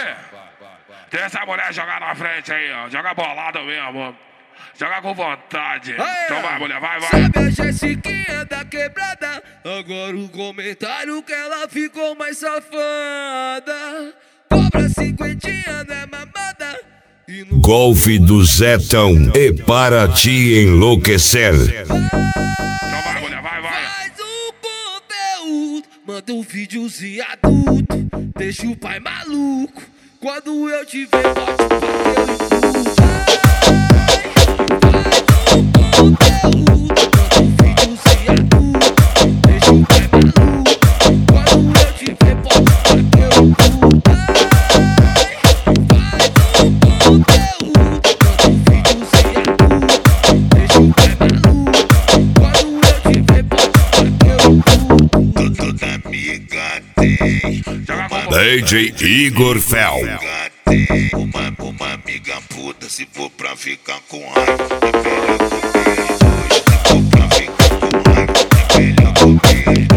Tem essa mulher jogar na frente aí, ó. Joga bolado mesmo. Joga com vontade. Toma, mulher, vai, vai. Sabe a Jessiquinha da quebrada? Agora o comentário que ela ficou mais safada. Cobra cinquentinha da mamada. Golfe do Zetão e para te enlouquecer. Toma, mulher, vai, vai. Faz um conteúdo, manda um videozinho adulto. Deixa o pai maluco. Quando eu te ver, bote pra DJ Igor Fel. Tem uma amiga puta, se for pra ficar com raiva, é melhor comer os dois. Se for pra ficar com raiva, é melhor comer